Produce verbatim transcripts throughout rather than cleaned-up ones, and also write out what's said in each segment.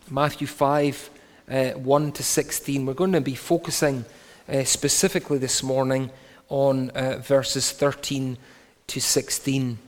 Matthew five, uh, one to sixteen. We're going to be focusing uh, specifically this morning on uh, verses thirteen to sixteen.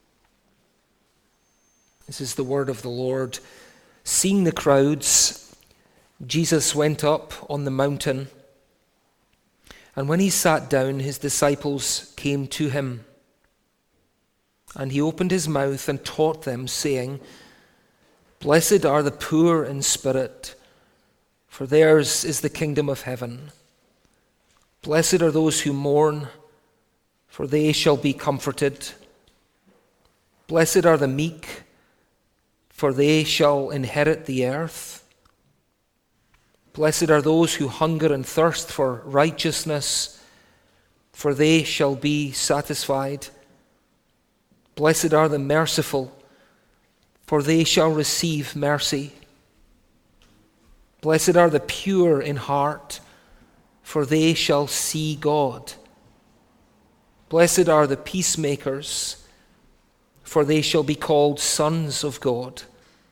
This is the word of the Lord. Seeing the crowds, Jesus went up on the mountain, and when he sat down, his disciples came to him. And he opened his mouth and taught them, saying, Blessed are the poor in spirit, for theirs is the kingdom of heaven. Blessed are those who mourn, for they shall be comforted. Blessed are the meek, for they shall inherit the earth. Blessed are those who hunger and thirst for righteousness, for they shall be satisfied. Blessed are the merciful, for they shall receive mercy. Blessed are the pure in heart, for they shall see God. Blessed are the peacemakers, for they shall be called sons of God.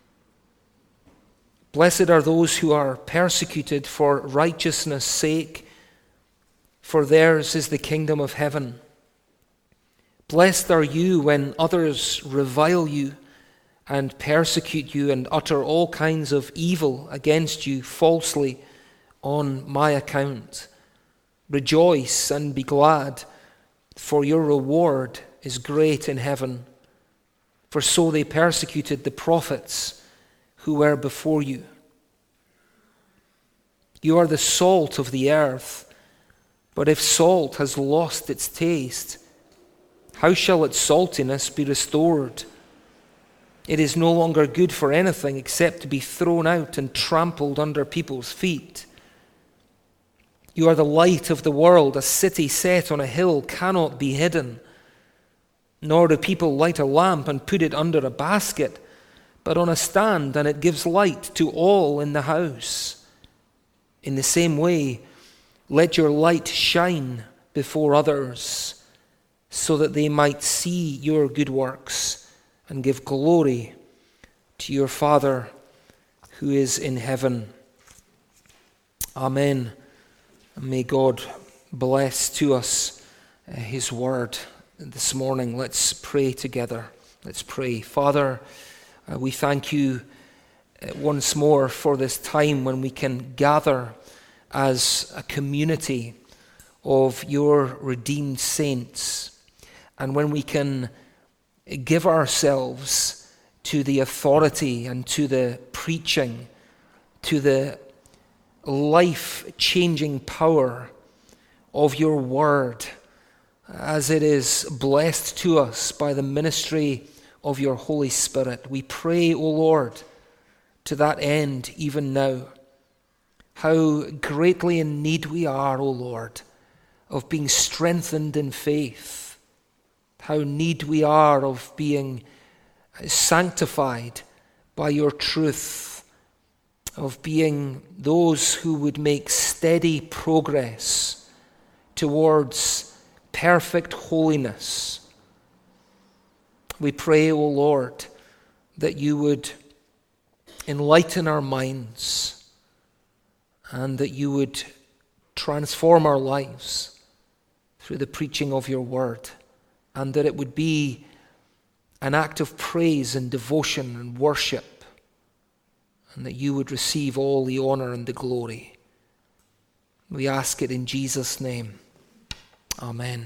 Blessed are those who are persecuted for righteousness' sake, for theirs is the kingdom of heaven. Blessed are you when others revile you and persecute you and utter all kinds of evil against you falsely on my account. Rejoice and be glad, for your reward is great in heaven. For so they persecuted the prophets who were before you. You are the salt of the earth, but if salt has lost its taste, how shall its saltiness be restored? It is no longer good for anything except to be thrown out and trampled under people's feet. You are the light of the world. A city set on a hill cannot be hidden. Nor do people light a lamp and put it under a basket, but on a stand, and it gives light to all in the house. In the same way, let your light shine before others, so that they might see your good works and give glory to your Father who is in heaven. Amen. And may God bless to us uh, his word this morning. Let's pray together. Let's pray. Father, uh, we thank you uh, once more for this time when we can gather as a community of your redeemed saints, and when we can give ourselves to the authority and to the preaching, to the life-changing power of your word, as it is blessed to us by the ministry of your Holy Spirit. We pray, O Lord, to that end even now, how greatly in need we are, O Lord, of being strengthened in faith, how need we are of being sanctified by your truth, of being those who would make steady progress towards perfect holiness. We pray, O Lord, that you would enlighten our minds and that you would transform our lives through the preaching of your word, and that it would be an act of praise and devotion and worship, and that you would receive all the honor and the glory. We ask it in Jesus' name. Amen.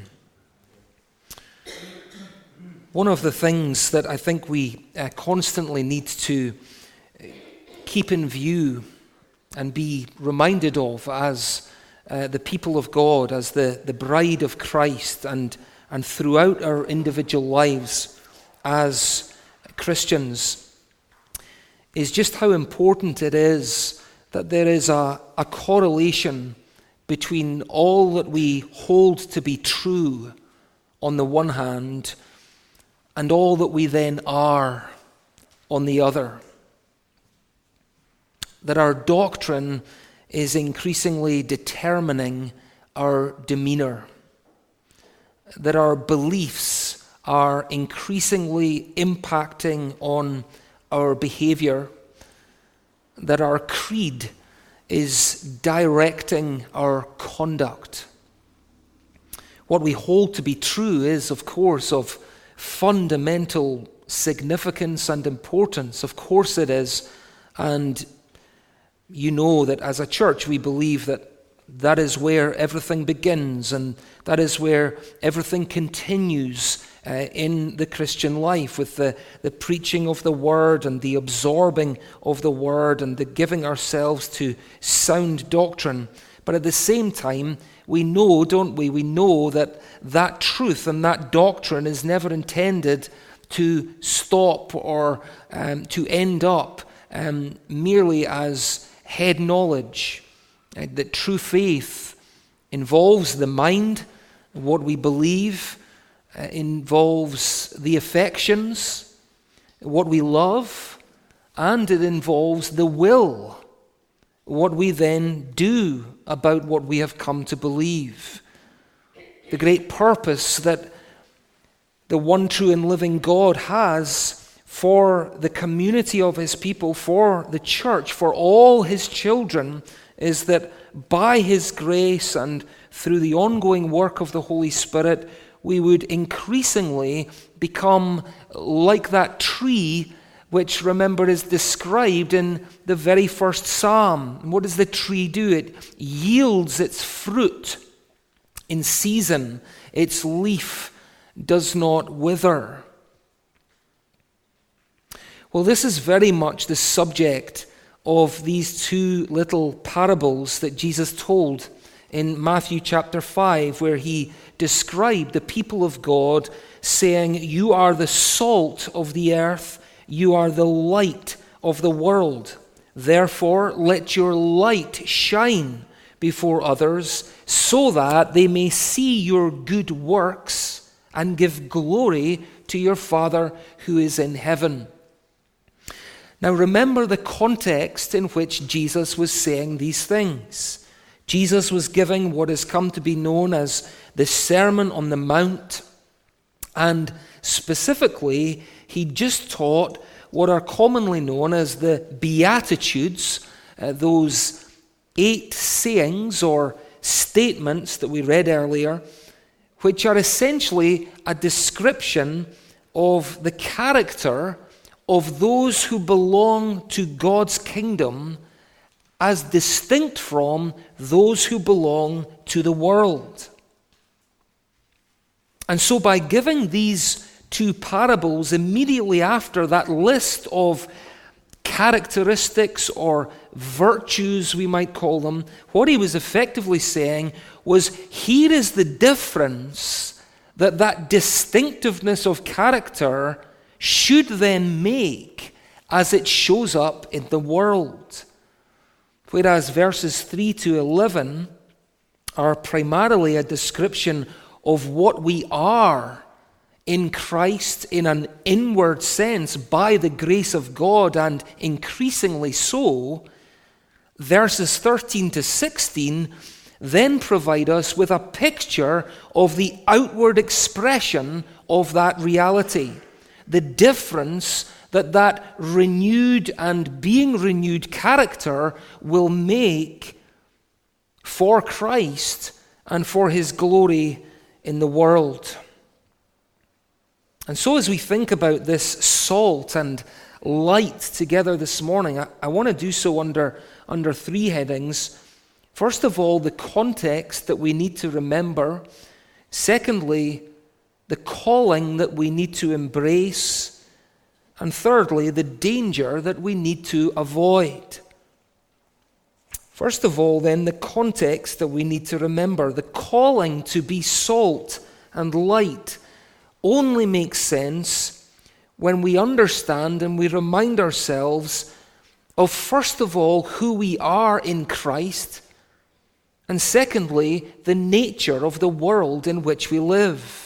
One of the things that I think we uh, constantly need to keep in view and be reminded of as uh, the people of God, as the, the bride of Christ, and, and throughout our individual lives as Christians, is just how important it is that there is a, a correlation between all that we hold to be true on the one hand and all that we then are on the other. That our doctrine is increasingly determining our demeanor. That our beliefs are increasingly impacting on our behavior. that our creed is directing our conduct. What we hold to be true is, of course, of fundamental significance and importance. Of course it is. And you know that as a church we believe that that is where everything begins, and that is where everything continues uh, in the Christian life, with the, the preaching of the Word and the absorbing of the Word and the giving ourselves to sound doctrine. But at the same time, we know, don't we, we know that that truth and that doctrine is never intended to stop or um, to end up um, merely as head knowledge. Uh, that true faith involves the mind, what we believe, uh, involves the affections, what we love, and it involves the will, what we then do about what we have come to believe. The great purpose that the one true and living God has for the community of his people, for the church, for all his children, is that by his grace and through the ongoing work of the Holy Spirit, we would increasingly become like that tree which, remember, is described in the very first psalm. And what does the tree do? It yields its fruit in season. Its leaf does not wither. Well, this is very much the subject of these two little parables that Jesus told in Matthew chapter five, where he described the people of God, saying, "You are the salt of the earth, you are the light of the world. Therefore, let your light shine before others, so that they may see your good works and give glory to your Father who is in heaven." Now remember the context in which Jesus was saying these things. Jesus was giving what has come to be known as the Sermon on the Mount, and specifically he just taught what are commonly known as the Beatitudes, uh, those eight sayings or statements that we read earlier, which are essentially a description of the character of those who belong to God's kingdom as distinct from those who belong to the world. And so by giving these two parables immediately after that list of characteristics or virtues, we might call them, what he was effectively saying was, here is the difference that that distinctiveness of character should then make as it shows up in the world. Whereas verses three to eleven are primarily a description of what we are in Christ in an inward sense by the grace of God, and increasingly so, verses thirteen to sixteen then provide us with a picture of the outward expression of that reality. The difference that that renewed and being renewed character will make for Christ and for his glory in the world. And so as we think about this salt and light together this morning, I, I want to do so under, under three headings. First of all, the context that we need to remember. Secondly, the calling that we need to embrace. And thirdly, the danger that we need to avoid. First of all, then, the context that we need to remember. The calling to be salt and light only makes sense when we understand and we remind ourselves of, first of all, who we are in Christ, and secondly, the nature of the world in which we live.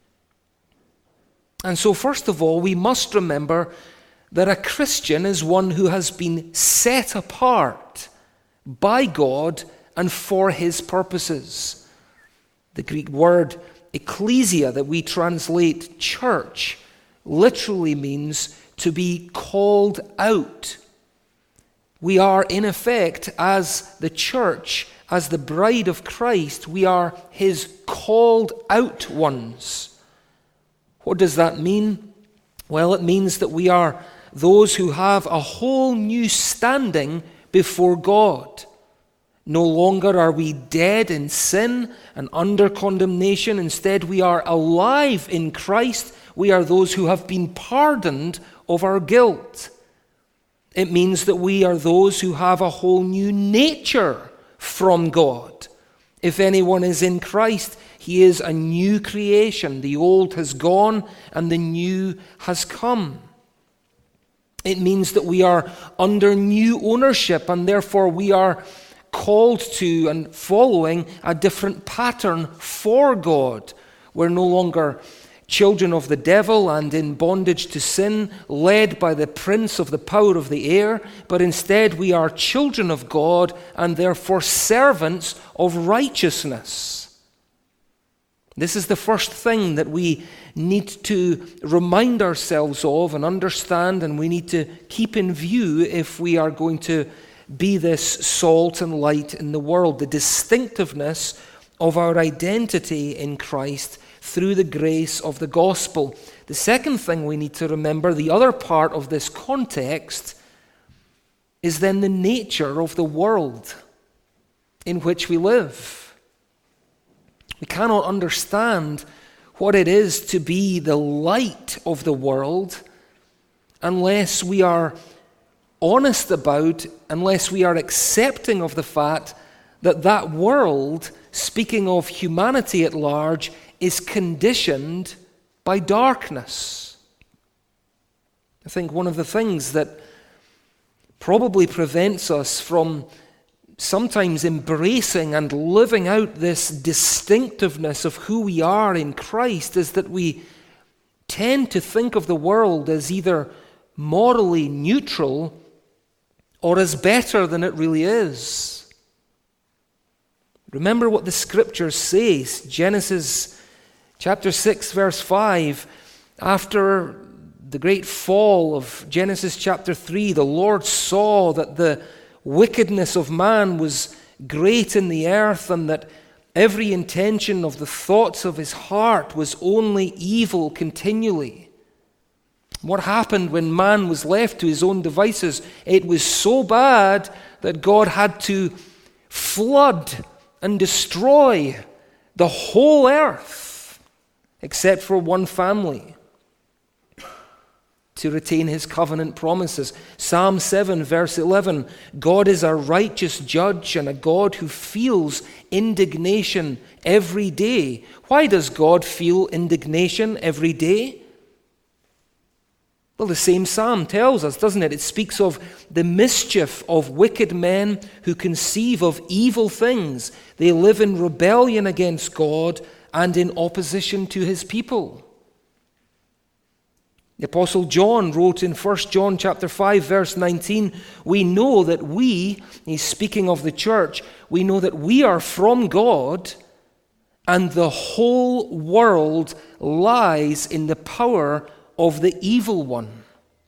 And so, first of all, we must remember that a Christian is one who has been set apart by God and for his purposes. The Greek word ecclesia that we translate church literally means to be called out. We are, in effect, as the church, as the bride of Christ, we are his called out ones. What does that mean? Well, it means that we are those who have a whole new standing before God. No longer are we dead in sin and under condemnation. Instead, we are alive in Christ. We are those who have been pardoned of our guilt. It means that we are those who have a whole new nature from God. If anyone is in Christ, he is a new creation. The old has gone and the new has come. It means that we are under new ownership, and therefore we are called to and following a different pattern for God. We're no longer children of the devil and in bondage to sin, led by the prince of the power of the air, but instead we are children of God and therefore servants of righteousness. This is the first thing that we need to remind ourselves of and understand, and we need to keep in view if we are going to be this salt and light in the world, the distinctiveness of our identity in Christ through the grace of the gospel. The second thing we need to remember, the other part of this context, is then the nature of the world in which we live. We cannot understand what it is to be the light of the world unless we are honest about, unless we are accepting of the fact that that world, speaking of humanity at large, is conditioned by darkness. I think one of the things that probably prevents us from sometimes embracing and living out this distinctiveness of who we are in Christ is that we tend to think of the world as either morally neutral or as better than it really is. Remember what the scriptures say. Genesis chapter six, verse five. After the great fall of Genesis chapter three, the Lord saw that the wickedness of man was great in the earth, and that every intention of the thoughts of his heart was only evil continually. What happened when man was left to his own devices? It was so bad that God had to flood and destroy the whole earth, except for one family, to retain his covenant promises. Psalm seven, verse eleven, God is a righteous judge and a God who feels indignation every day. Why does God feel indignation every day? Well, the same psalm tells us, doesn't it? It speaks of the mischief of wicked men who conceive of evil things. They live in rebellion against God and in opposition to his people. The Apostle John wrote in First John chapter five, verse nineteen, we know that we, he's speaking of the church, we know that we are from God, and the whole world lies in the power of the evil one.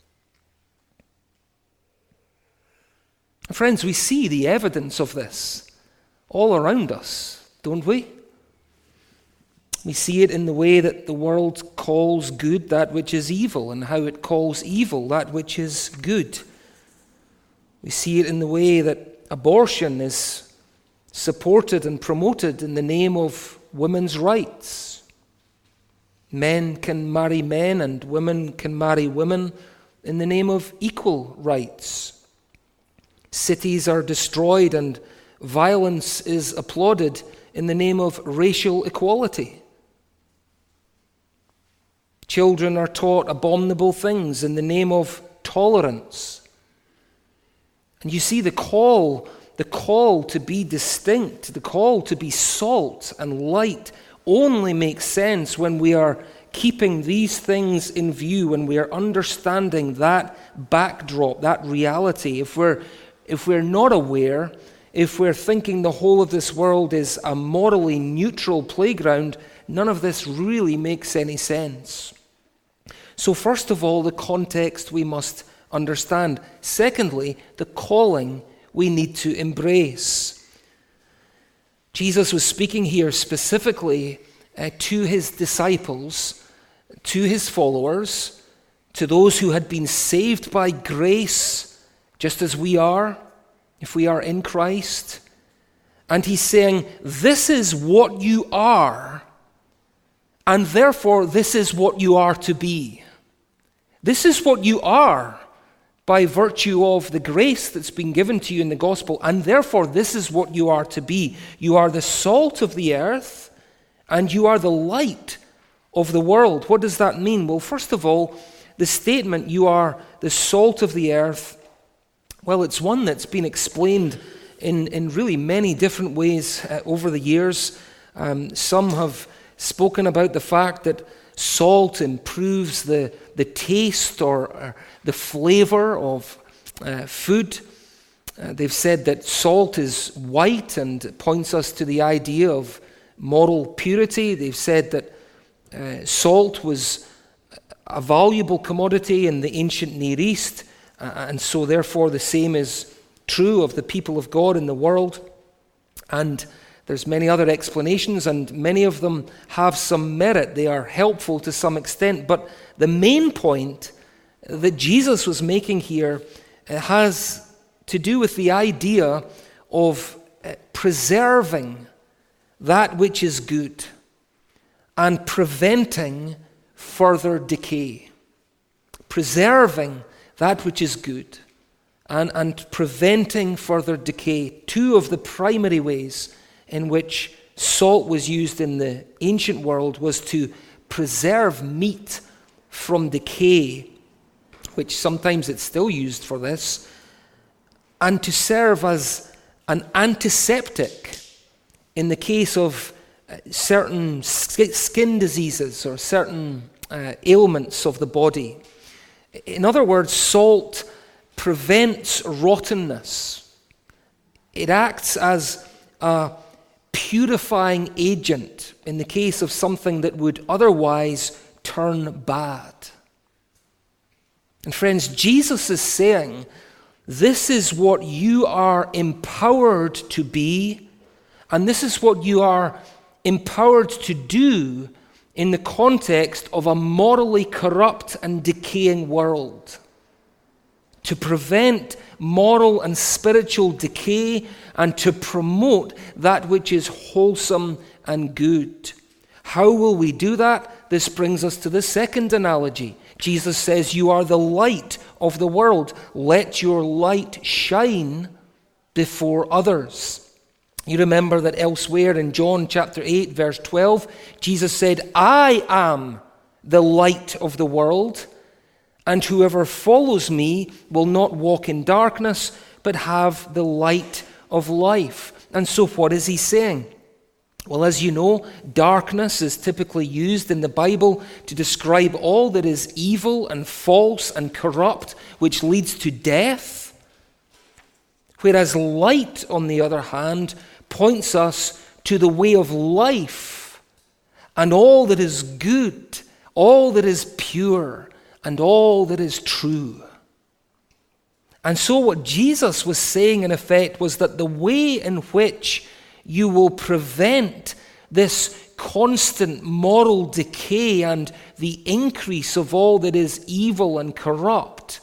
Friends, we see the evidence of this all around us, don't we? We see it in the way that the world calls good that which is evil, and how it calls evil that which is good. We see it in the way that abortion is supported and promoted in the name of women's rights. Men can marry men and women can marry women in the name of equal rights. Cities are destroyed and violence is applauded in the name of racial equality. Children are taught abominable things in the name of tolerance. And you see the call, the call to be distinct, the call to be salt and light only makes sense when we are keeping these things in view, when we are understanding that backdrop, that reality. If we're, if we're not aware, if we're thinking the whole of this world is a morally neutral playground, none of this really makes any sense. So first of all, the context we must understand. Secondly, the calling we need to embrace. Jesus was speaking here specifically uh, to his disciples, to his followers, to those who had been saved by grace, just as we are, if we are in Christ. And he's saying, this is what you are, and therefore this is what you are to be. This is what you are by virtue of the grace that's been given to you in the gospel, and therefore this is what you are to be. You are the salt of the earth, and you are the light of the world. What does that mean? Well, first of all, the statement, you are the salt of the earth, well, it's one that's been explained in, in really many different ways uh, over the years. Um, some have spoken about the fact that salt improves the, the taste or, or the flavor of uh, food. Uh, they've said that salt is white and points us to the idea of moral purity. They've said that uh, salt was a valuable commodity in the ancient Near East, uh, and so therefore the same is true of the people of God in the world. And there's many other explanations, and many of them have some merit. They are helpful to some extent. But the main point that Jesus was making here has to do with the idea of preserving that which is good and preventing further decay. Preserving that which is good and, and preventing further decay. Two of the primary ways in which salt was used in the ancient world was to preserve meat from decay, which sometimes it's still used for this, and to serve as an antiseptic in the case of certain skin diseases or certain uh, ailments of the body. In other words, salt prevents rottenness. It acts as a purifying agent in the case of something that would otherwise turn bad. And friends, Jesus is saying, this is what you are empowered to be, and this is what you are empowered to do in the context of a morally corrupt and decaying world. To prevent moral and spiritual decay and to promote that which is wholesome and good. How will we do that? This brings us to the second analogy. Jesus says, you are the light of the world. Let your light shine before others. You remember that elsewhere in John chapter eight, verse twelve, Jesus said, I am the light of the world, and whoever follows me will not walk in darkness, but have the light of life. And so what is he saying? Well, as you know, darkness is typically used in the Bible to describe all that is evil and false and corrupt, which leads to death. Whereas light, on the other hand, points us to the way of life and all that is good, all that is pure, and all that is true. And so what Jesus was saying, in effect, was that the way in which you will prevent this constant moral decay and the increase of all that is evil and corrupt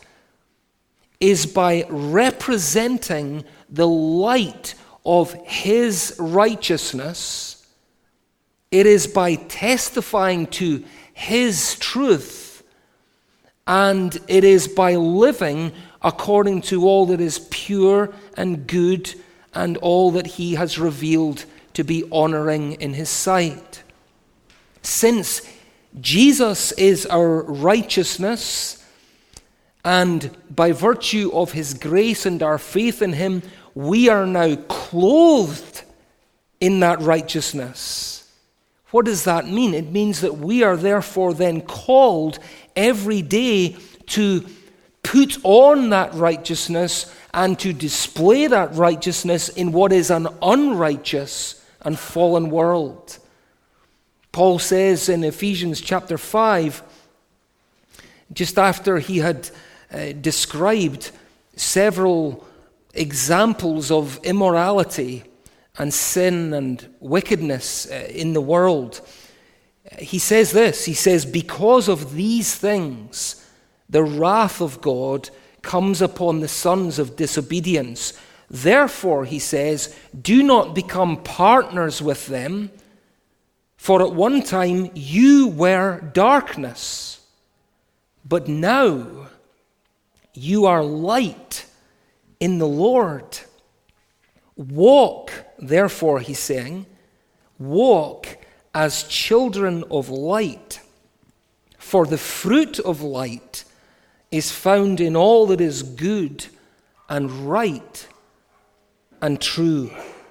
is by representing the light of his righteousness. It is by testifying to his truth, and it is by living according to all that is pure and good and all that he has revealed to be honoring in his sight. Since Jesus is our righteousness, and by virtue of his grace and our faith in him, we are now clothed in that righteousness. What does that mean? It means that we are therefore then called every day to put on that righteousness and to display that righteousness in what is an unrighteous and fallen world. Paul says in Ephesians chapter five, just after he had uh, described several examples of immorality and sin and wickedness uh, in the world. He says this, he says, because of these things, the wrath of God comes upon the sons of disobedience. Therefore, he says, do not become partners with them, for at one time you were darkness, but now you are light in the Lord. Walk, therefore, he's saying, walk as children of light, for the fruit of light is found in all that is good and right and true.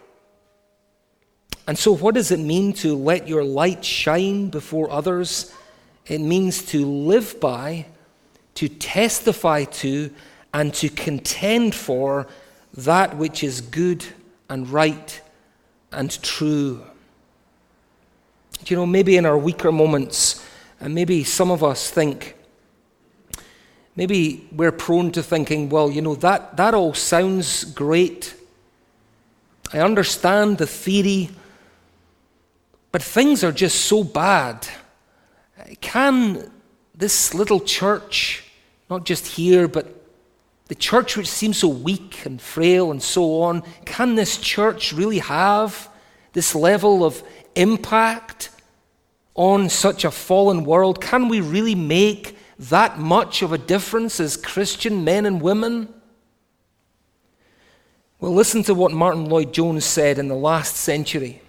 And so what does it mean to let your light shine before others? It means to live by, to testify to, and to contend for that which is good and right and true. You know, maybe in our weaker moments, and maybe some of us think, maybe we're prone to thinking, well, you know, that, that all sounds great. I understand the theory, but things are just so bad. Can this little church, not just here, but the church which seems so weak and frail and so on, can this church really have this level of impact on such a fallen world? Can we really make that much of a difference as Christian men and women? Well, listen to what Martin Lloyd-Jones said in the last century.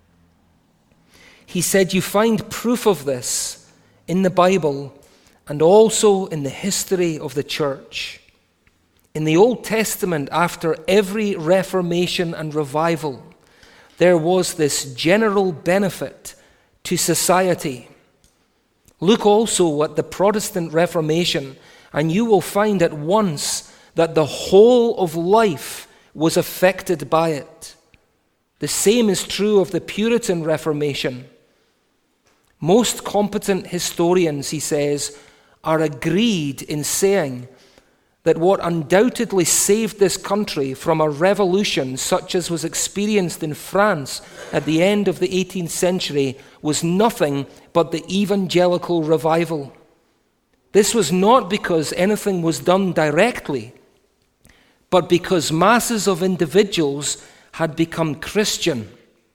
He said, you find proof of this in the Bible and also in the history of the church. In the Old Testament, after every Reformation and revival, there was this general benefit to society. Look also at the Protestant Reformation, and you will find at once that the whole of life was affected by it. The same is true of the Puritan Reformation. Most competent historians, he says, are agreed in saying that what undoubtedly saved this country from a revolution such as was experienced in France at the end of the eighteenth century was nothing but the evangelical revival. This was not because anything was done directly, but because masses of individuals had become Christian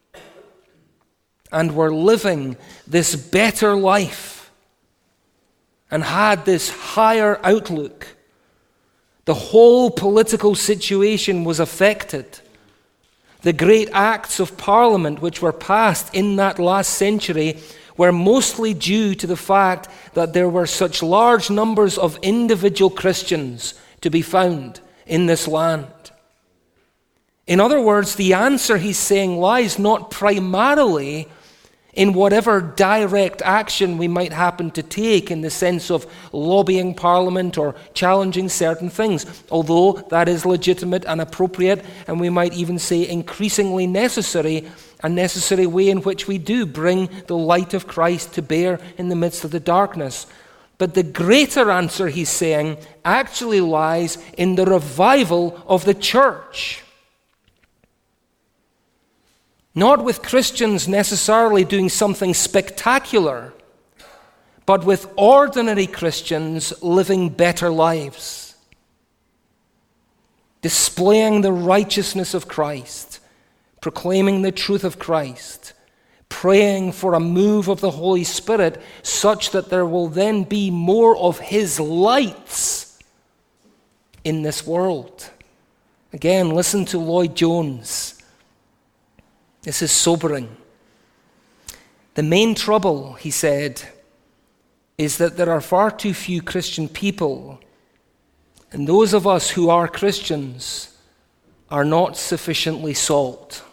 and were living this better life and had this higher outlook. The whole political situation was affected. The great acts of Parliament which were passed in that last century were mostly due to the fact that there were such large numbers of individual Christians to be found in this land. In other words, the answer, he's saying, lies not primarily in whatever direct action we might happen to take in the sense of lobbying Parliament or challenging certain things, although that is legitimate and appropriate, and we might even say increasingly necessary, a necessary way in which we do bring the light of Christ to bear in the midst of the darkness. But the greater answer, he's saying, actually lies in the revival of the church. Not with Christians necessarily doing something spectacular, but with ordinary Christians living better lives, displaying the righteousness of Christ, proclaiming the truth of Christ, praying for a move of the Holy Spirit such that there will then be more of His lights in this world. Again, listen to Lloyd-Jones. This is sobering. The main trouble, he said, is that there are far too few Christian people, and those of us who are Christians are not sufficiently salt.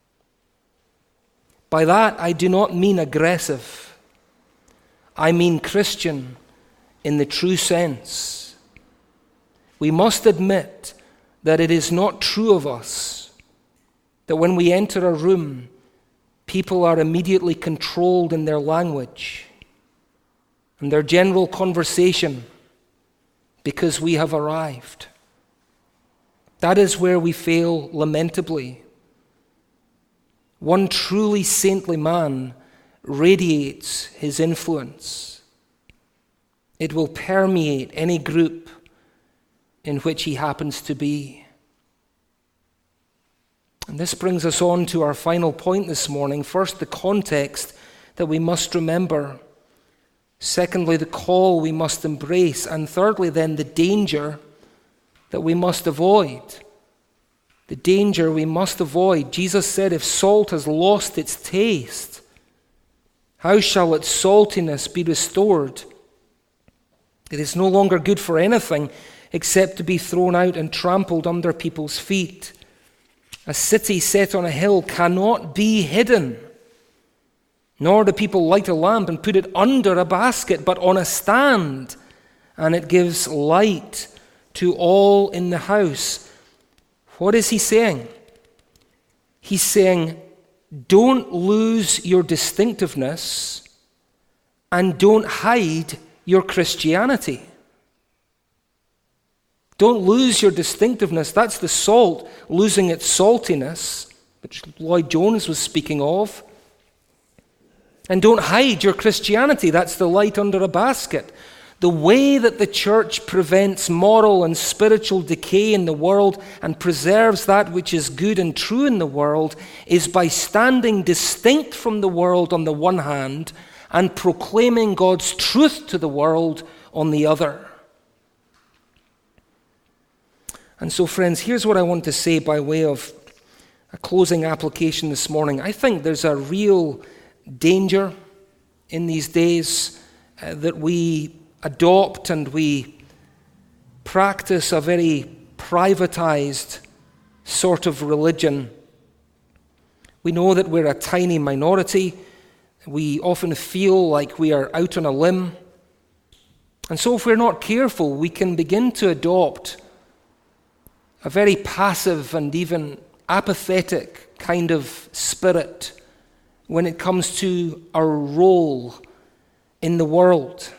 By that, I do not mean aggressive. I mean Christian in the true sense. We must admit that it is not true of us that when we enter a room, people are immediately controlled in their language and their general conversation because we have arrived. That is where we fail lamentably. One truly saintly man radiates his influence. It will permeate any group in which he happens to be. And this brings us on to our final point this morning. First, the context that we must remember. Secondly, the call we must embrace. And thirdly, then, the danger that we must avoid. The danger we must avoid. Jesus said, if salt has lost its taste, how shall its saltiness be restored? It is no longer good for anything except to be thrown out and trampled under people's feet. A city set on a hill cannot be hidden, nor do people light a lamp and put it under a basket, but on a stand, and it gives light to all in the house. What is he saying? He's saying, don't lose your distinctiveness and don't hide your Christianity. Don't lose your distinctiveness. That's the salt losing its saltiness, which Lloyd Jones was speaking of. And don't hide your Christianity. That's the light under a basket. The way that the church prevents moral and spiritual decay in the world and preserves that which is good and true in the world is by standing distinct from the world on the one hand and proclaiming God's truth to the world on the other. And so, friends, here's what I want to say by way of a closing application this morning. I think there's a real danger in these days uh, that we adopt and we practice a very privatized sort of religion. We know that we're a tiny minority. We often feel like we are out on a limb. And so if we're not careful, we can begin to adopt a very passive and even apathetic kind of spirit when it comes to our role in the world.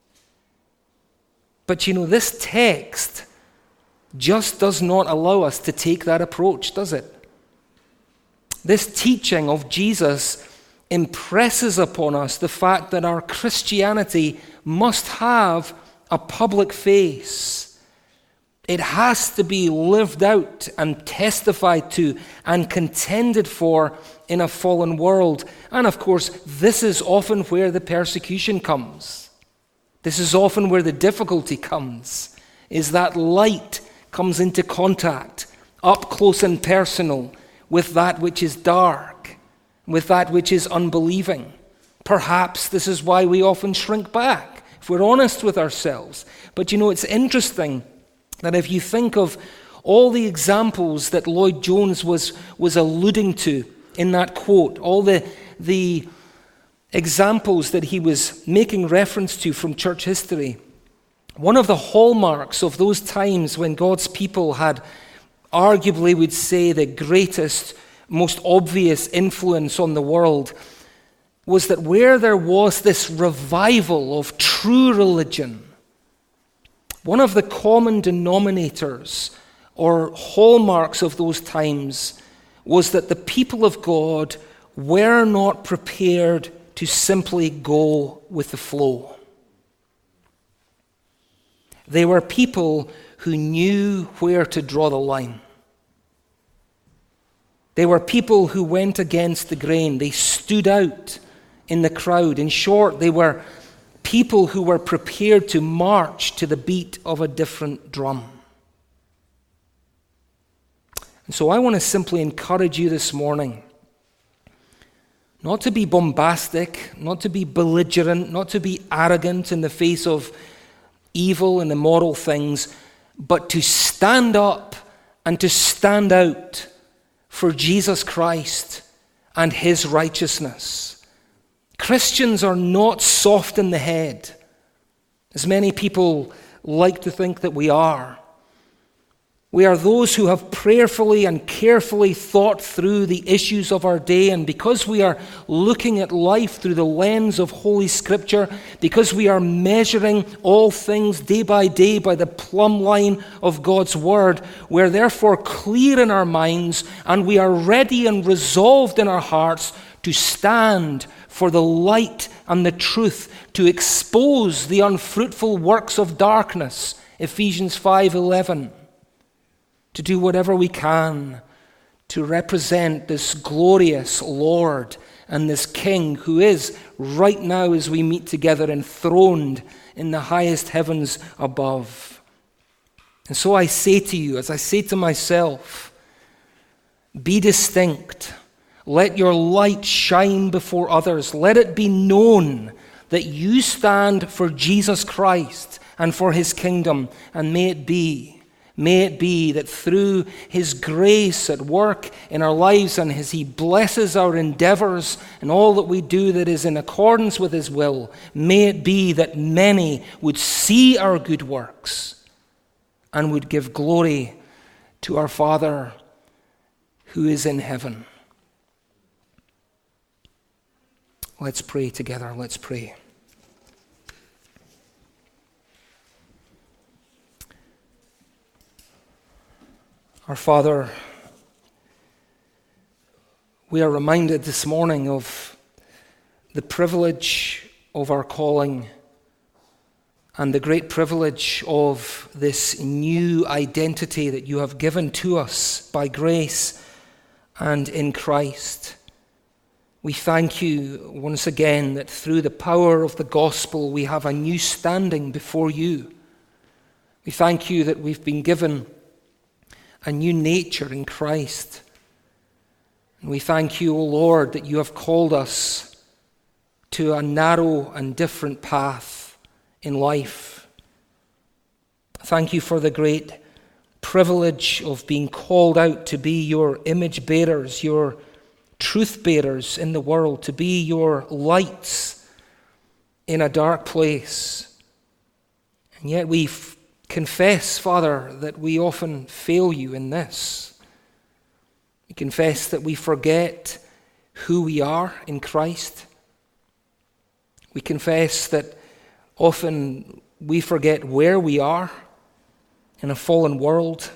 But you know, this text just does not allow us to take that approach, does it? This teaching of Jesus impresses upon us the fact that our Christianity must have a public face. It has to be lived out and testified to and contended for in a fallen world. And of course, this is often where the persecution comes. This is often where the difficulty comes, is that light comes into contact, up close and personal, with that which is dark, with that which is unbelieving. Perhaps this is why we often shrink back, if we're honest with ourselves. But you know, it's interesting that if you think of all the examples that Lloyd Jones was, was alluding to in that quote, all the, the examples that he was making reference to from church history, one of the hallmarks of those times when God's people had arguably, we'd say, the greatest, most obvious influence on the world was that where there was this revival of true religion, one of the common denominators or hallmarks of those times was that the people of God were not prepared to simply go with the flow. They were people who knew where to draw the line. They were people who went against the grain. They stood out in the crowd. In short, they were people who were prepared to march to the beat of a different drum. And so I want to simply encourage you this morning not to be bombastic, not to be belligerent, not to be arrogant in the face of evil and immoral things, but to stand up and to stand out for Jesus Christ and his righteousness. Christians are not soft in the head, as many people like to think that we are. We are those who have prayerfully and carefully thought through the issues of our day, and because we are looking at life through the lens of Holy Scripture, because we are measuring all things day by day by the plumb line of God's Word, we're therefore clear in our minds, and we are ready and resolved in our hearts to stand for the light and the truth, to expose the unfruitful works of darkness, Ephesians five eleven. To do whatever we can to represent this glorious Lord and this King who is right now, as we meet together, enthroned in the highest heavens above. And so I say to you, as I say to myself, be distinct. Let your light shine before others. Let it be known that you stand for Jesus Christ and for his kingdom, and may it be May it be that through his grace at work in our lives, and as he blesses our endeavors and all that we do that is in accordance with his will, may it be that many would see our good works and would give glory to our Father who is in heaven. Let's pray together. Let's pray. Our Father, we are reminded this morning of the privilege of our calling and the great privilege of this new identity that you have given to us by grace and in Christ. We thank you once again that through the power of the gospel we have a new standing before you. We thank you that we've been given a new nature in Christ. And we thank you, O Lord, that you have called us to a narrow and different path in life. Thank you for the great privilege of being called out to be your image bearers, your truth bearers in the world, to be your lights in a dark place. And yet we f- confess, Father, that we often fail you in this. We confess that we forget who we are in Christ. We confess that often we forget where we are in a fallen world.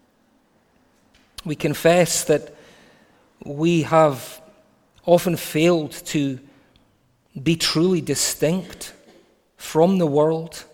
We confess that we have often failed to be truly distinct from the world.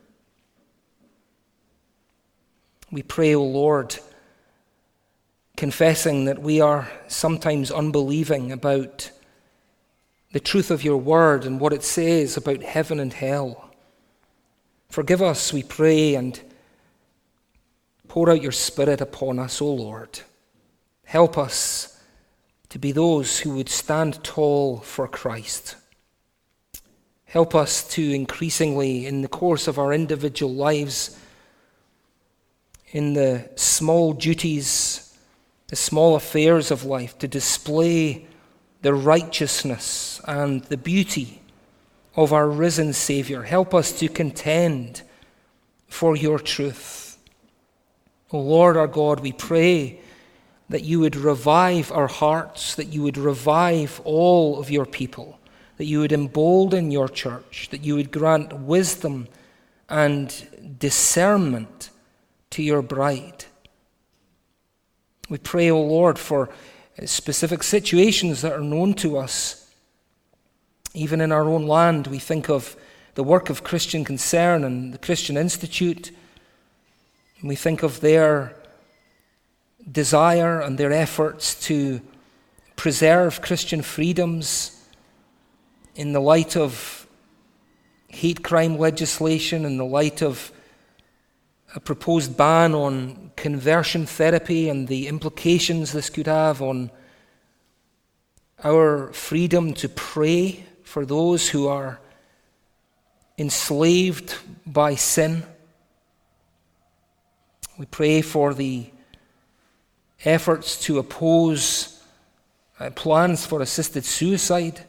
We pray, O Lord, confessing that we are sometimes unbelieving about the truth of your word and what it says about heaven and hell. Forgive us, we pray, and pour out your Spirit upon us, O Lord. Help us to be those who would stand tall for Christ. Help us to increasingly, in the course of our individual lives, in the small duties, the small affairs of life, to display the righteousness and the beauty of our risen Savior. Help us to contend for your truth. O Lord our God, we pray that you would revive our hearts, that you would revive all of your people, that you would embolden your church, that you would grant wisdom and discernment to your bride. We pray, O Lord, for specific situations that are known to us. Even in our own land, we think of the work of Christian Concern and the Christian Institute. We think of their desire and their efforts to preserve Christian freedoms in the light of hate crime legislation, in the light of a proposed ban on conversion therapy and the implications this could have on our freedom to pray for those who are enslaved by sin. We pray for the efforts to oppose uh, plans for assisted suicide.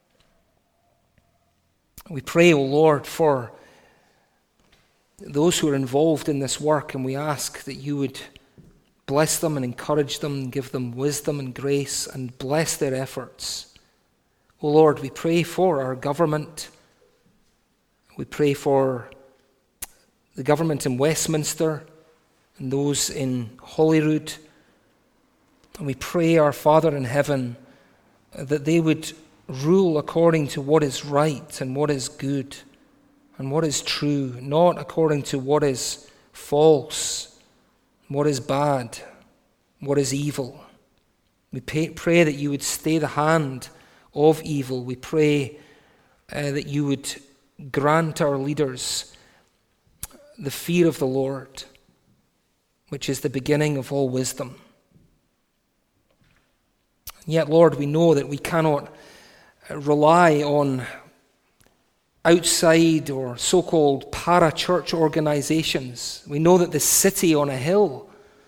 We pray, O Lord, for those who are involved in this work, and we ask that you would Bless them and encourage them and give them wisdom and grace and bless their efforts. O Lord, we pray for our government. We pray for the government in Westminster and those in Holyrood. And we pray, our Father in heaven, that they would rule according to what is right and what is good and what is true, not according to what is false, what is bad, what is evil. We pay, pray that you would stay the hand of evil. We pray uh, that you would grant our leaders the fear of the Lord, which is the beginning of all wisdom. And yet, Lord, we know that we cannot rely on outside or so-called para-church organizations. We know that the city on a hill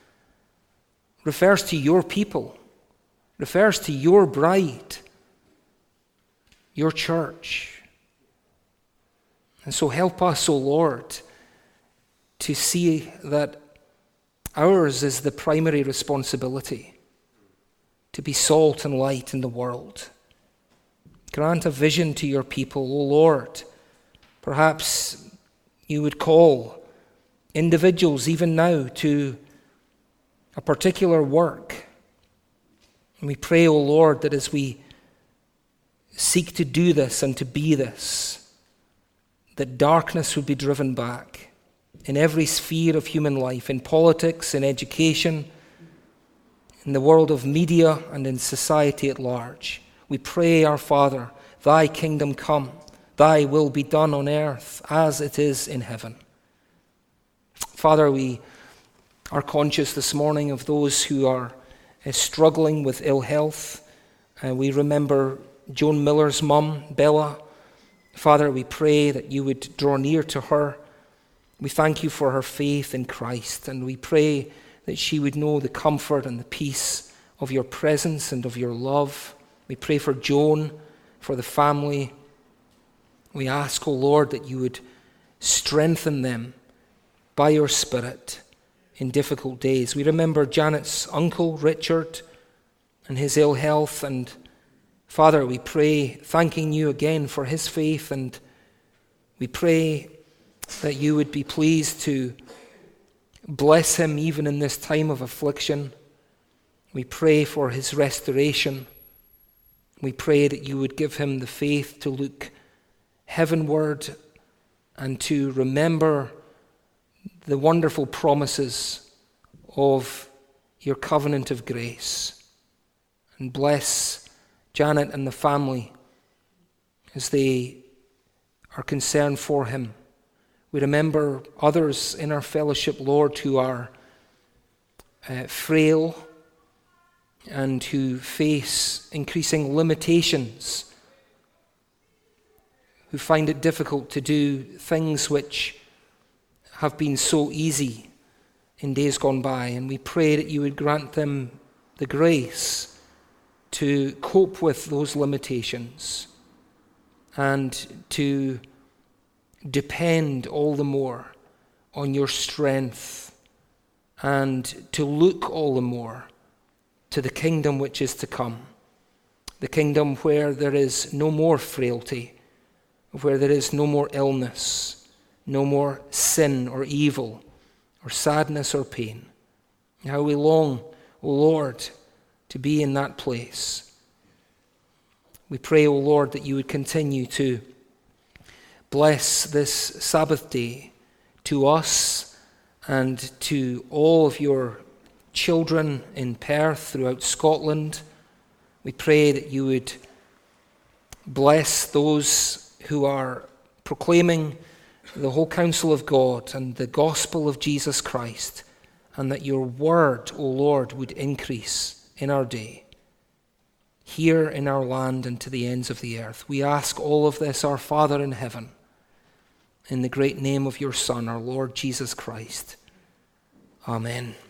refers to your people, refers to your bride, your church. And so help us, O Lord, to see that ours is the primary responsibility, to be salt and light in the world. Grant a vision to your people, O Lord. Perhaps you would call individuals even now to a particular work. And we pray, O Lord, that as we seek to do this and to be this, that darkness would be driven back in every sphere of human life, in politics, in education, in the world of media, and in society at large. We pray, our Father, thy kingdom come, thy will be done on earth as it is in heaven. Father, we are conscious this morning of those who are uh, struggling with ill health. Uh, we remember Joan Miller's mum, Bella. Father, we pray that you would draw near to her. We thank you for her faith in Christ, and we pray that she would know the comfort and the peace of your presence and of your love. We pray for Joan, for the family. We ask, O Lord, that you would strengthen them by your Spirit in difficult days. We remember Janet's uncle, Richard, and his ill health. And Father, we pray, thanking you again for his faith, and we pray that you would be pleased to bless him even in this time of affliction. We pray for his restoration. We pray that you would give him the faith to look heavenward and to remember the wonderful promises of your covenant of grace. And bless Janet and the family as they are concerned for him. We remember others in our fellowship, Lord, who are uh, frail and who face increasing limitations, who find it difficult to do things which have been so easy in days gone by. And we pray that you would grant them the grace to cope with those limitations and to depend all the more on your strength and to look all the more to the kingdom which is to come, the kingdom where there is no more frailty, where there is no more illness, no more sin or evil or sadness or pain. How we long, O Lord, to be in that place. We pray, O Lord, that you would continue to bless this Sabbath day to us and to all of your children in Perth, throughout Scotland. We pray that you would bless those who are proclaiming the whole counsel of God and the gospel of Jesus Christ, and that your word, O Lord, would increase in our day, here in our land and to the ends of the earth. We ask all of this, our Father in heaven, in the great name of your Son, our Lord Jesus Christ. Amen.